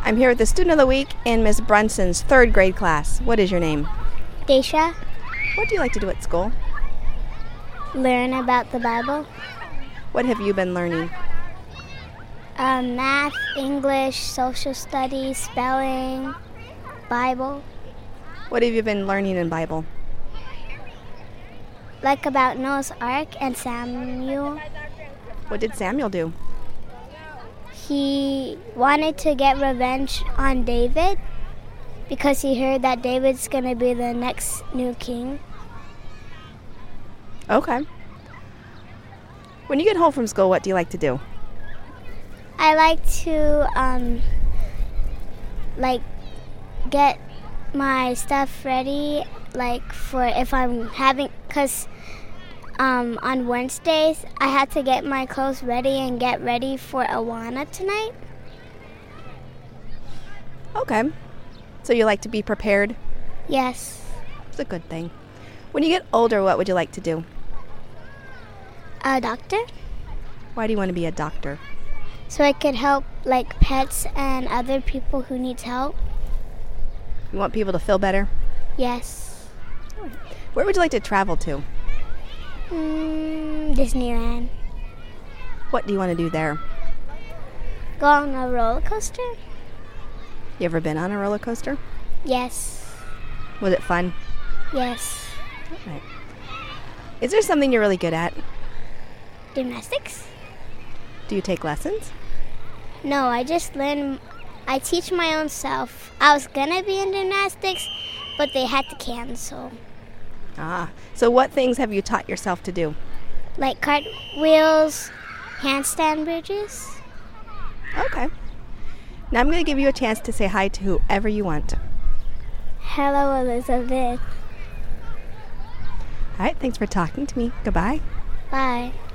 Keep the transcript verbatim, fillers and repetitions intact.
I'm here with the student of the week in Miss Brunson's third grade class. What is your name? Daisha. What do you like to do at school? Learn about the Bible. What have you been learning? Um, math, English, social studies, spelling, Bible. What have you been learning in Bible? Like about Noah's Ark and Samuel. What did Samuel do? He wanted to get revenge on David because he heard that David's going to be the next new king. Okay. When you get home from school, what do you like to do? I like to, um, like, get my stuff ready, like, for if I'm having, because um, on Wednesdays, I had to get my clothes ready and get ready for Awana tonight. Okay. So you like to be prepared? Yes. It's a good thing. When you get older, what would you like to do? A doctor, Why do you want to be a doctor? so I could help, like, pets and other people who need help. You want people to feel better? Yes. Where would you like to travel to? Mm, Disneyland. What do you want to do there? Go on a roller coaster? You ever been on a roller coaster? Yes. Was it fun? Yes. Right. Is there something you're really good at? Gymnastics? Do you take lessons? No, I just learn. I teach my own self. I was gonna be in gymnastics, but they had to cancel. Ah, so what things have you taught yourself to do? Like cartwheels, handstand bridges. Okay. Now I'm going to give you a chance to say hi to whoever you want. Hello, Elizabeth. All right, thanks for talking to me. Goodbye. Bye.